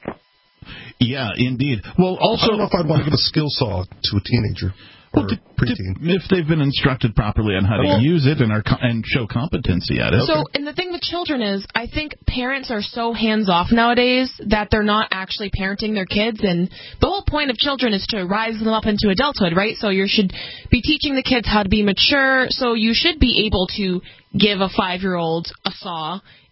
Yeah, indeed. Well, also, I don't know if I'd want to give a skill saw to a teenager. Or to, preteen. To, if they've been instructed properly on how to well, use it and are and show competency at it. So, and the thing with children is, I think parents are so hands-off nowadays that they're not actually parenting their kids. And the whole point of children is to rise them up into adulthood, right? So you should be teaching the kids how to be mature. So you should be able to give a five-year-old a saw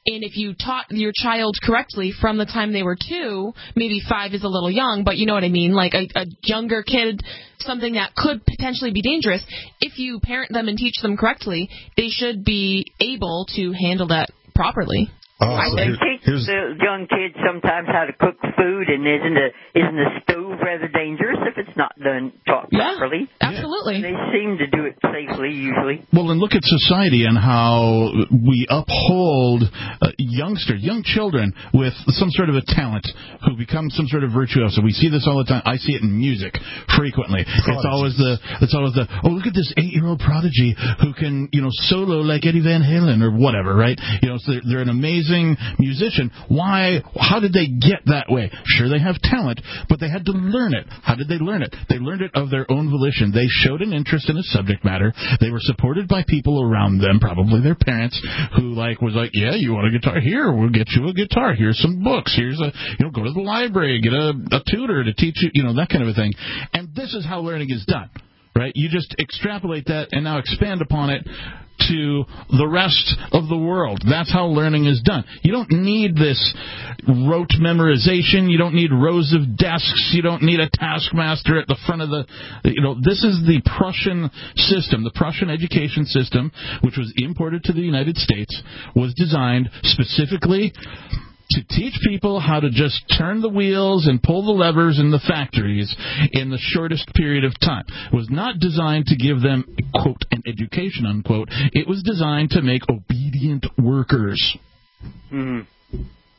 And if you taught your child correctly from the time they were two, maybe five is a little young, but you know what I mean, like a, a younger kid, something that could potentially be dangerous, if you parent them and teach them correctly, they should be able to handle that properly. Oh, I so think here, teach the young kids sometimes how to cook food, and isn't the isn't the stove rather dangerous if it's not done taught yeah, properly? Absolutely. They seem to do it safely usually. Well, and look at society and how we uphold uh, youngsters, young children with some sort of a talent who become some sort of virtuoso. We see this all the time. I see it in music frequently. Prodigy. It's always the it's always the oh, look at this eight-year-old prodigy who can, you know, solo like Eddie Van Halen or whatever, right? You know, so they're, they're an amazing musician. Why? How did they get that way? Sure, they have talent, but they had to learn it. How did they learn it? They learned it of their own volition. They showed an interest in a subject matter. They were supported by people around them, probably their parents, who like was like, yeah, you want a guitar? Here, we'll get you a guitar. Here's some books. Here's a, you know, go to the library, get a, a tutor to teach you, you know, that kind of a thing. And this is how learning is done, right? You just extrapolate that and now expand upon it to the rest of the world. That's how learning is done. You don't need this rote memorization. You don't need rows of desks. You don't need a taskmaster at the front of the, you know, this is the Prussian system. The Prussian education system, which was imported to the United States, was designed specifically to teach people how to just turn the wheels and pull the levers in the factories in the shortest period of time. It was not designed to give them, quote, an education, unquote. It was designed to make obedient workers. Mm-hmm.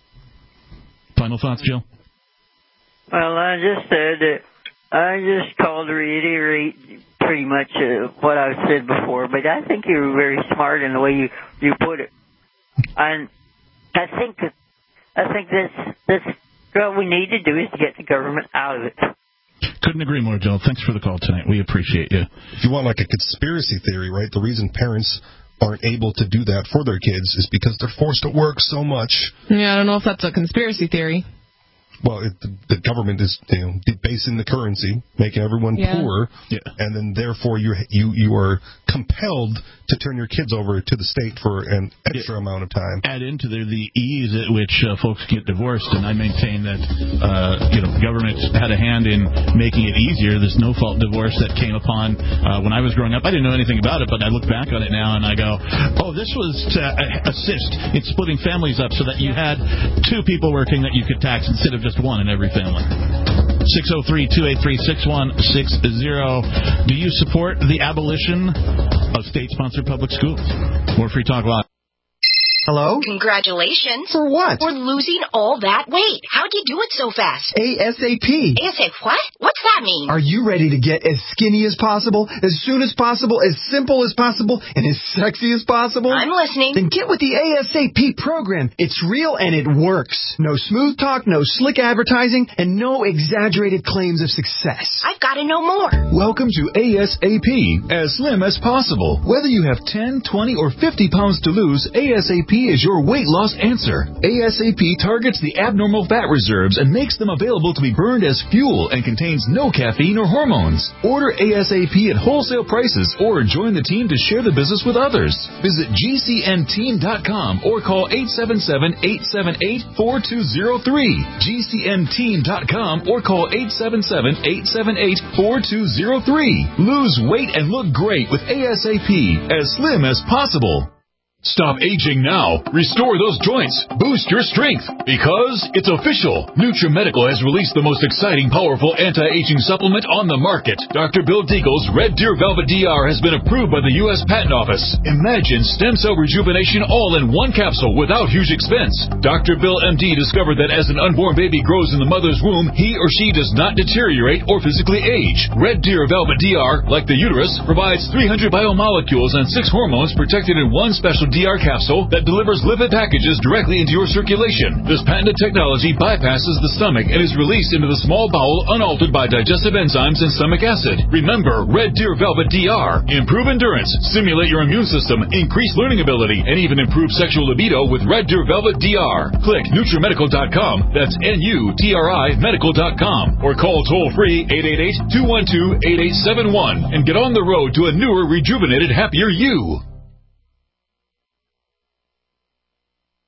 Final thoughts, Jill? Well, I just said that I just called to reiterate pretty much uh, what I've said before, but I think you were very smart in the way you, you put it. And I think that I think this, this, what we need to do is to get the government out of it. Couldn't agree more, Joe. Thanks for the call tonight. We appreciate you. If you want like a conspiracy theory, right, the reason parents aren't able to do that for their kids is because they're forced to work so much. Yeah, I don't know if that's a conspiracy theory. Well, it, the, the government is, you know, debasing the currency, making everyone yeah. poor, yeah. and then therefore you you you are compelled to turn your kids over to the state for an extra yeah. amount of time. Add into there the ease at which uh, folks get divorced, and I maintain that uh, you know government had a hand in making it easier. This no-fault divorce that came upon uh, when I was growing up. I didn't know anything about it, but I look back on it now and I go, oh, this was to assist in splitting families up so that you had two people working that you could tax instead of just one in every family. six oh three, two eight three, six one six zero. Do you support the abolition of state-sponsored public schools? More Free Talk Live. Hello? Congratulations. For what? For losing all that weight. How'd you do it so fast? ASAP. ASAP what? What's that mean? Are you ready to get as skinny as possible, as soon as possible, as simple as possible, and as sexy as possible? I'm listening. Then get with the ASAP program. It's real and it works. No smooth talk, no slick advertising, and no exaggerated claims of success. I've got to know more. Welcome to ASAP, as slim as possible. Whether you have ten, twenty, or fifty pounds to lose, ASAP is your weight loss answer. ASAP targets the abnormal fat reserves and makes them available to be burned as fuel and contains no caffeine or hormones. Order ASAP at wholesale prices or join the team to share the business with others. Visit G C N team dot com or call eight seven seven, eight seven eight, four two zero three. G C N team dot com or call eight seven seven, eight seven eight, four two zero three. Lose weight and look great with ASAP, as slim as possible. Stop aging now. Restore those joints. Boost your strength. Because it's official. NutriMedical has released the most exciting, powerful anti-aging supplement on the market. Doctor Bill Deagle's Red Deer Velvet D R has been approved by the U S Patent Office. Imagine stem cell rejuvenation all in one capsule without huge expense. Doctor Bill M D discovered that as an unborn baby grows in the mother's womb, he or she does not deteriorate or physically age. Red Deer Velvet D R, like the uterus, provides three hundred biomolecules and six hormones protected in one special D R capsule that delivers lipid packages directly into your circulation. This patented technology bypasses the stomach and is released into the small bowel unaltered by digestive enzymes and stomach acid. Remember, Red Deer Velvet D R. Improve endurance, stimulate your immune system, increase learning ability, and even improve sexual libido with Red Deer Velvet D R. Click NutriMedical dot com. That's N U T R I medical dot com. Or call toll-free eight eight eight, two one two, eight eight seven one and get on the road to a newer, rejuvenated, happier you.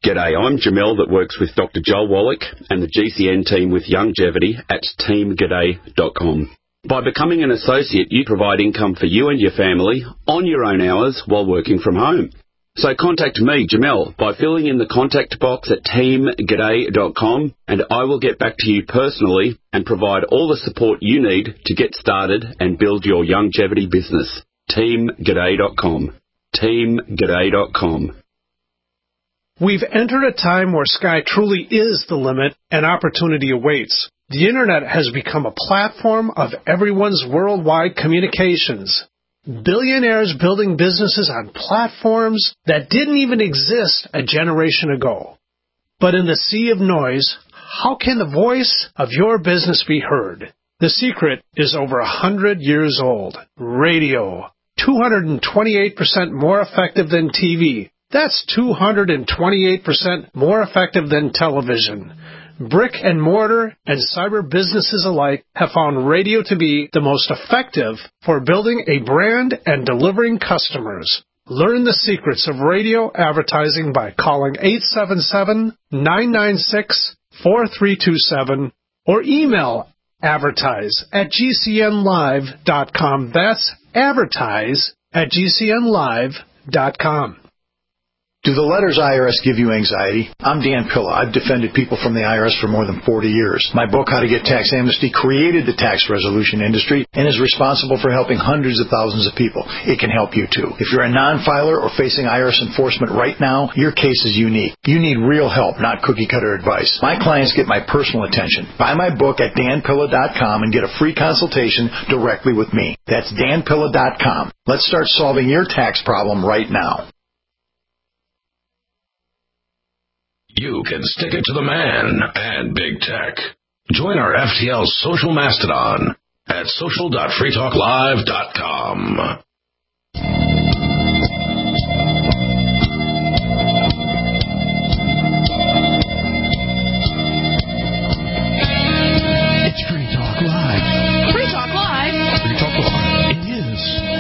G'day, I'm Jamel that works with Doctor Joel Wallach and the G C N team with Youngevity at team g'day dot com. By becoming an associate, you provide income for you and your family on your own hours while working from home. So contact me, Jamel, by filling in the contact box at team g'day dot com, and I will get back to you personally and provide all the support you need to get started and build your Youngevity business. team g'day dot com. team g'day dot com. We've entered a time where sky truly is the limit and opportunity awaits. The Internet has become a platform of everyone's worldwide communications. Billionaires building businesses on platforms that didn't even exist a generation ago. But in the sea of noise, how can the voice of your business be heard? The secret is over a hundred years old. Radio. two hundred twenty-eight percent more effective than T V. That's two hundred twenty-eight percent more effective than television. Brick and mortar and cyber businesses alike have found radio to be the most effective for building a brand and delivering customers. Learn the secrets of radio advertising by calling eight seven seven, nine nine six, four three two seven or email advertise at g c n live dot com. That's advertise at g c n live dot com. Do the letters I R S give you anxiety? I'm Dan Pilla. I've defended people from the I R S for more than forty years. My book, How to Get Tax Amnesty, created the tax resolution industry and is responsible for helping hundreds of thousands of people. It can help you too. If you're a non-filer or facing I R S enforcement right now, your case is unique. You need real help, not cookie-cutter advice. My clients get my personal attention. Buy my book at dan pilla dot com and get a free consultation directly with me. That's dan pilla dot com. Let's start solving your tax problem right now. You can stick it to the man and big tech. Join our F T L social mastodon at social dot free talk live dot com. It's Free Talk Live. Free Talk Live? Free Talk Live. It is.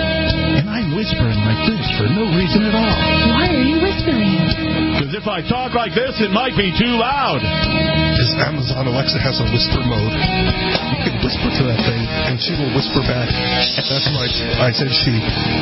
And I'm whispering like this for no reason at all. Why are you whispering? Because if I talk like this, it might be too loud. Because Amazon Alexa has a whisper mode. You can whisper to that thing, and she will whisper back. That's right. I said she.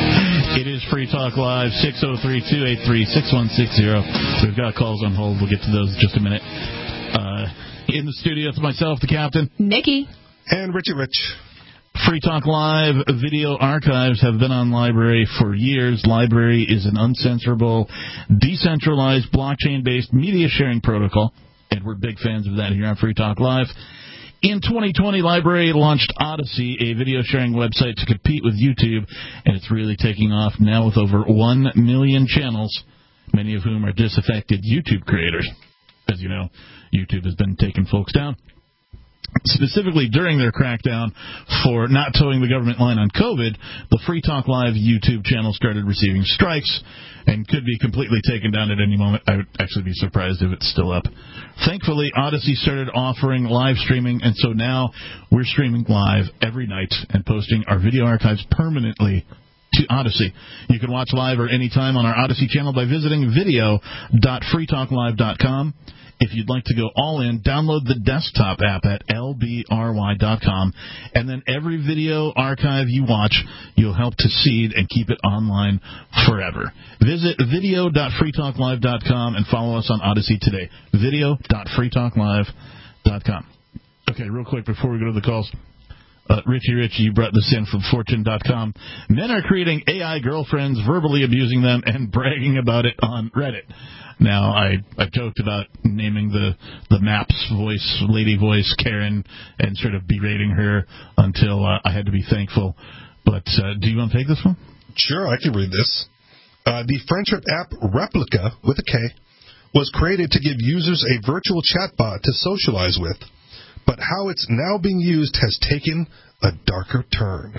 It is Free Talk Live, six oh three, two eight three, six one six zero. We've got calls on hold. We'll get to those in just a minute. Uh, in the studio, it's myself, the captain. Nikki. And Richie Rich. Free Talk Live video archives have been on Library for years. Library is an uncensorable, decentralized, blockchain-based media sharing protocol, and we're big fans of that here on Free Talk Live. In twenty twenty, Library launched Odyssey, a video sharing website to compete with YouTube, and it's really taking off now with over one million channels, many of whom are disaffected YouTube creators. As you know, YouTube has been taking folks down. Specifically during their crackdown for not towing the government line on COVID, the Free Talk Live YouTube channel started receiving strikes and could be completely taken down at any moment. I would actually be surprised if it's still up. Thankfully, Odyssey started offering live streaming, and so now we're streaming live every night and posting our video archives permanently to Odyssey. You can watch live or anytime on our Odyssey channel by visiting video dot free talk live dot com. If you'd like to go all in, download the desktop app at l b r y dot com, and then every video archive you watch, you'll help to seed and keep it online forever. Visit video dot free talk live dot com and follow us on Odyssey today. video dot free talk live dot com. Okay, real quick before we go to the calls. Uh, Richie Rich, you brought this in from fortune dot com. Men are creating A I girlfriends, verbally abusing them, and bragging about it on Reddit. Now, I, I joked about naming the, the Maps voice, lady voice, Karen, and sort of berating her until uh, I had to be thankful. But uh, do you want to take this one? Sure, I can read this. Uh, the friendship app Replica, with a K, was created to give users a virtual chatbot to socialize with. But how it's now being used has taken a darker turn.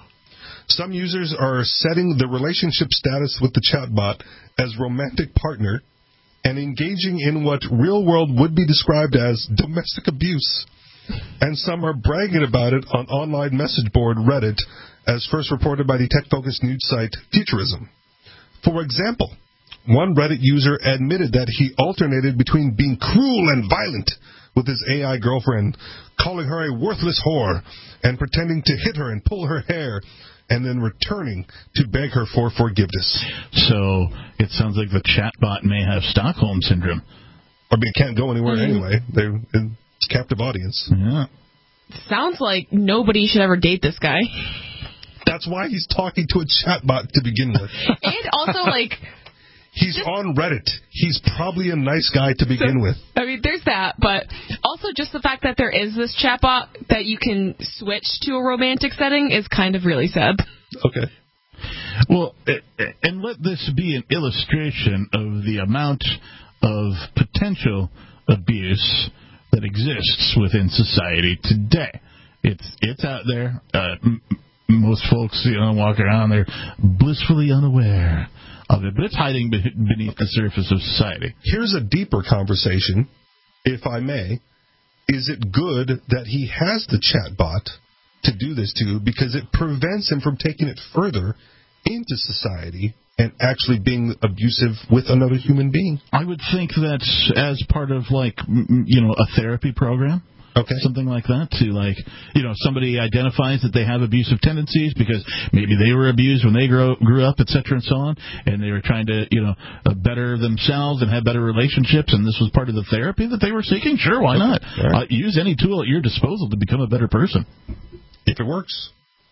Some users are setting the relationship status with the chatbot as romantic partner and engaging in what real world would be described as domestic abuse. And some are bragging about it on online message board Reddit, as first reported by the tech-focused news site Futurism. For example, one Reddit user admitted that he alternated between being cruel and violent with his A I girlfriend, calling her a worthless whore, and pretending to hit her and pull her hair, and then returning to beg her for forgiveness. So it sounds like the chatbot may have Stockholm Syndrome. I mean, it can't go anywhere Mm-hmm. anyway. They're, it's a captive audience. Yeah. Sounds like nobody should ever date this guy. That's why he's talking to a chatbot to begin with. And also, like... He's on Reddit. He's probably a nice guy to begin so, with. I mean, there's that, but also just the fact that there is this chatbot that you can switch to a romantic setting is kind of really sad. Okay. Well, and let this be an illustration of the amount of potential abuse that exists within society today. It's it's out there. Uh, m- most folks, you know, walk around, they're blissfully unaware of it, but it's hiding be- beneath the surface of society. Here's a deeper conversation, if I may. Is it good that he has the chatbot to do this to, because it prevents him from taking it further into society and actually being abusive with another human being? I would think that as part of, like, you know, a therapy program. Okay. Something like that, to, like, you know, somebody identifies that they have abusive tendencies because maybe they were abused when they grow, grew up, et cetera, and so on, and they were trying to, you know, uh, better themselves and have better relationships, and this was part of the therapy that they were seeking. Sure, why not? Right. Uh, use any tool at your disposal to become a better person. If it works.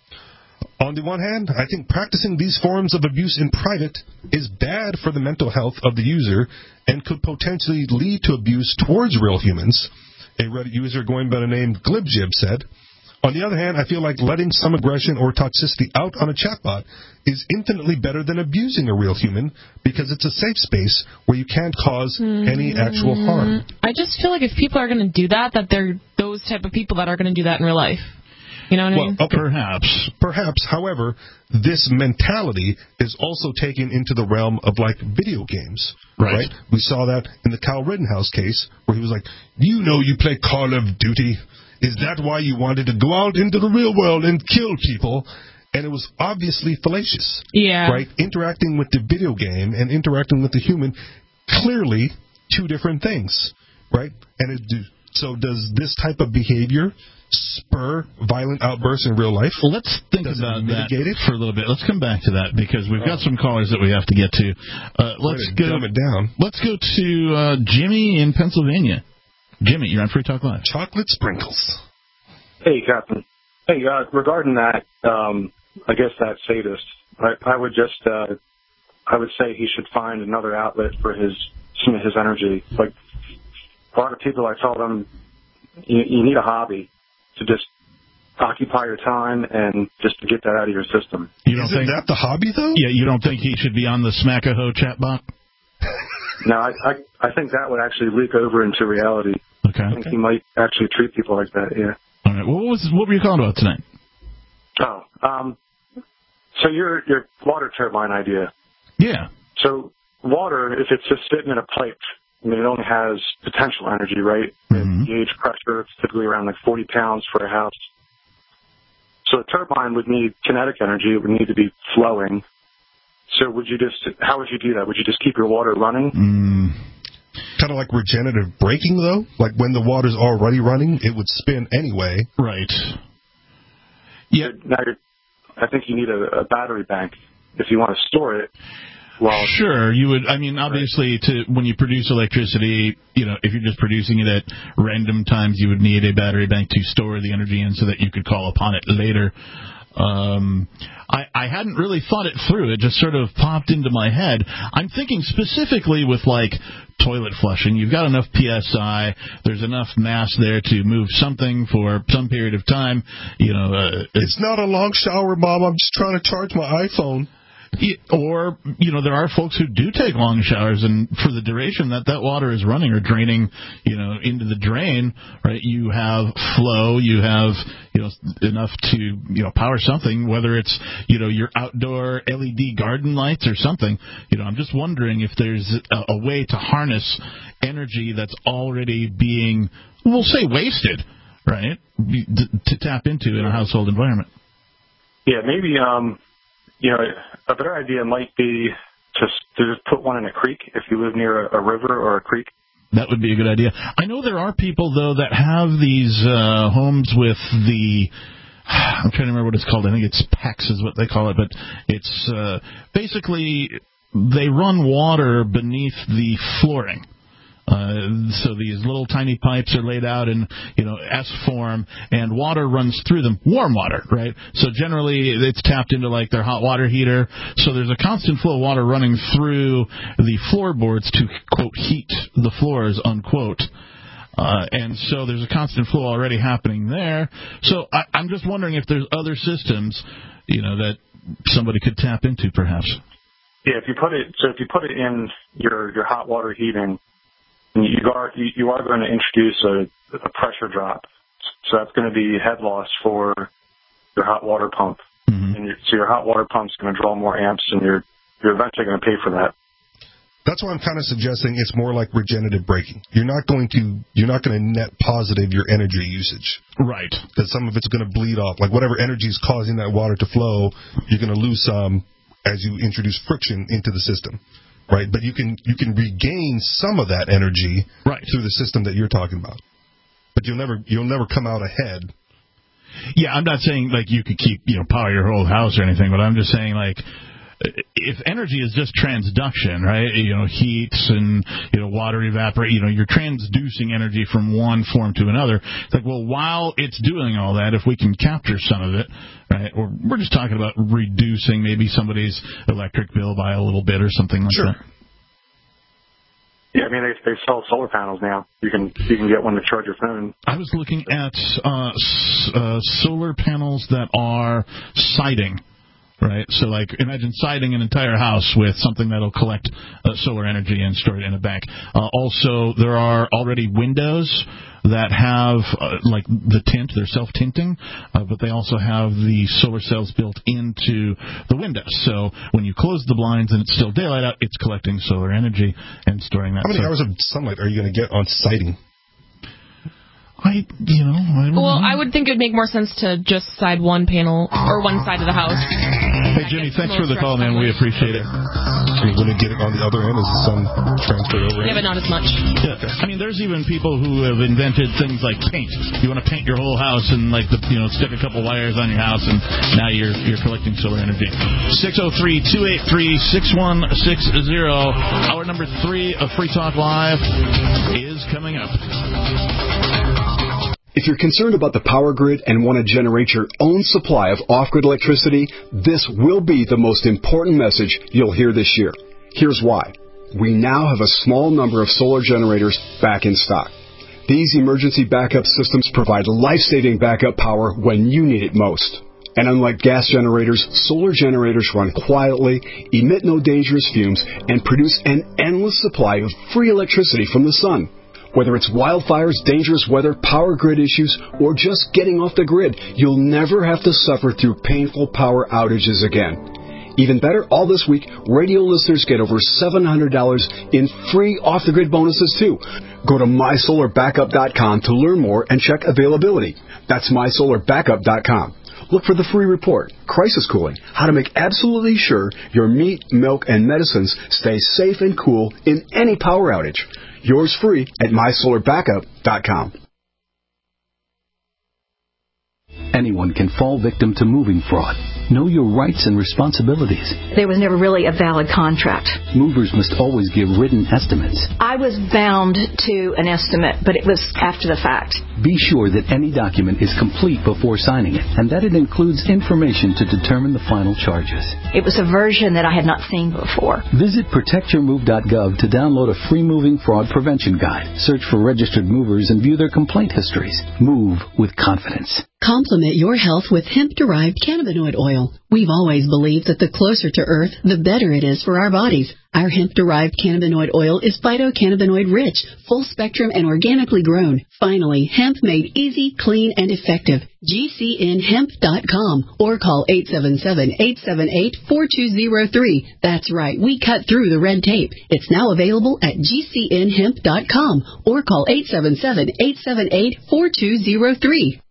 On the one hand, I think practicing these forms of abuse in private is bad for the mental health of the user and could potentially lead to abuse towards real humans. A Reddit user going by the name Glibjib said, on the other hand, I feel like letting some aggression or toxicity out on a chatbot is infinitely better than abusing a real human because it's a safe space where you can't cause mm-hmm. any actual harm. I just feel like if people are going to do that, that they're those type of people that are going to do that in real life. You know what I well, mean? Okay. Perhaps. Perhaps. However, this mentality is also taken into the realm of, like, video games. Right. right? We saw that in the Kyle Rittenhouse case where he was like, you know you play Call of Duty. Is that why you wanted to go out into the real world and kill people? And it was obviously fallacious. Yeah. Right? Interacting with the video game and interacting with the human, clearly two different things. Right? And it, so does this type of behavior spur violent outbursts in real life? Well, let's think Does about that it? for a little bit. Let's come back to that because we've got some callers that we have to get to. Uh, let's go. Dumb it down. Let's go to uh, Jimmy in Pennsylvania. Jimmy, you're on Free Talk Live. Chocolate sprinkles. Hey, Captain. Hey, uh, regarding that, um, I guess that sadist, I, I would just, uh, I would say he should find another outlet for his some of his energy. Like a lot of people, I tell them, you, you need a hobby to just occupy your time and just to get that out of your system. You don't Isn't think that the hobby, though? Yeah, you don't think he should be on the Smackaho chatbot? No, I, I I think that would actually leak over into reality. Okay. I think okay. he might actually treat people like that, yeah. All right. Well, what, was, what were you calling about tonight? Oh, um, so your your water turbine idea. Yeah. So water, if it's just sitting in a pipe, I mean, it only has potential energy, right? Mm-hmm. Gauge pressure, it's typically around like forty pounds for a house. So a turbine would need kinetic energy. It would need to be flowing. So would you just, how would you do that? Would you just keep your water running? Mm. Kind of like regenerative braking, though? Like when the water's already running, it would spin anyway. Right. Yeah. Now, you're, I think you need a, a battery bank if you want to store it. Well, sure, you would. I mean, obviously, to when you produce electricity, you know, if you're just producing it at random times, you would need a battery bank to store the energy in so that you could call upon it later. Um, I, I hadn't really thought it through. It just sort of popped into my head. I'm thinking specifically with, like, toilet flushing. You've got enough P S I. There's enough mass there to move something for some period of time. You know, uh, it's, it's not a long shower, Bob. I'm just trying to charge my iPhone. Or, you know, there are folks who do take long showers, and for the duration that that water is running or draining, you know, into the drain, right, you have flow, you have, you know, enough to, you know, power something, whether it's, you know, your outdoor L E D garden lights or something. You know, I'm just wondering if there's a, a way to harness energy that's already being, we'll say, wasted, right, to tap into in a household environment. Yeah, maybe, um... you know, a better idea might be to, to just put one in a creek if you live near a, a river or a creek? That would be a good idea. I know there are people, though, that have these uh, homes with the... I'm trying to remember what it's called. I think it's P E X is what they call it, but it's uh, basically they run water beneath the flooring. Uh, so these little tiny pipes are laid out in, you know, S form, and water runs through them. Warm water, right? So generally it's tapped into like their hot water heater. So there's a constant flow of water running through the floorboards to, quote, heat the floors, unquote. Uh, and so there's a constant flow already happening there. So I, I'm just wondering if there's other systems, you know, that somebody could tap into, perhaps. Yeah, if you put it, so if you put it in your, your hot water heating, you are you, you are going to introduce a, a pressure drop. So that's going to be head loss for your hot water pump. Mm-hmm. And your, so your hot water pump's going to draw more amps, and you're you're eventually going to pay for that. That's why I'm kind of suggesting it's more like regenerative braking. You're not going to you're not going to net positive your energy usage. Right. Because some of it's going to bleed off. Like whatever energy is causing that water to flow, you're going to lose some as you introduce friction into the system. Right, but you can you can regain some of that energy right. through the system that you're talking about. But you'll never you'll never come out ahead. Yeah, I'm not saying like you could keep you know power your whole house or anything, but I'm just saying like if energy is just transduction, right? You know, heat and you know water evaporate. You know, you're transducing energy from one form to another. It's like, well, while it's doing all that, if we can capture some of it, right? Or we're just talking about reducing maybe somebody's electric bill by a little bit or something like sure. that. Yeah, I mean they they sell solar panels now. You can you can get one to charge your phone. I was looking at uh, s- uh, solar panels that are siding. Right, so like imagine siding an entire house with something that'll collect uh, solar energy and store it in a bank. Uh, also, there are already windows that have uh, like the tint; they're self-tinting, uh, but they also have the solar cells built into the windows. So when you close the blinds and it's still daylight out, it's collecting solar energy and storing that. How many so- hours of sunlight are you going to get on siding? I, you know, I don't well, know. I would think it would make more sense to just side one panel or one side of the house. Hey, Jimmy, thanks for the call, man. We appreciate it. So you're going to get it on the other end as the sun transferred over? Yeah, but not as much. Yeah. I mean, there's even people who have invented things like paint. You want to paint your whole house and, like, the, you know, stick a couple wires on your house, and now you're you're collecting solar energy. six oh three, two eight three, six one six zero. Hour number three of Free Talk Live is coming up. If you're concerned about the power grid and want to generate your own supply of off-grid electricity, this will be the most important message you'll hear this year. Here's why. We now have a small number of solar generators back in stock. These emergency backup systems provide life-saving backup power when you need it most. And unlike gas generators, solar generators run quietly, emit no dangerous fumes, and produce an endless supply of free electricity from the sun. Whether it's wildfires, dangerous weather, power grid issues, or just getting off the grid, you'll never have to suffer through painful power outages again. Even better, all this week, radio listeners get over seven hundred dollars in free off-the-grid bonuses, too. Go to my solar backup dot com to learn more and check availability. That's my solar backup dot com. Look for the free report, Crisis Cooling, how to make absolutely sure your meat, milk, and medicines stay safe and cool in any power outage. Yours free at my solar backup dot com. Anyone can fall victim to moving fraud. Know your rights and responsibilities. There was never really a valid contract. Movers must always give written estimates. I was bound to an estimate, but it was after the fact. Be sure that any document is complete before signing it, and that it includes information to determine the final charges. It was a version that I had not seen before. Visit protect your move dot gov to download a free moving fraud prevention guide. Search for registered movers and view their complaint histories. Move with confidence. Complement your health with hemp-derived cannabinoid oil. We've always believed that the closer to Earth, the better it is for our bodies. Our hemp-derived cannabinoid oil is phytocannabinoid rich, full spectrum, and organically grown. Finally, hemp made easy, clean, and effective. G C N hemp dot com or call eight seven seven, eight seven eight, four two zero three. That's right, we cut through the red tape. It's now available at G C N hemp dot com or call eight seven seven, eight seven eight, four two zero three.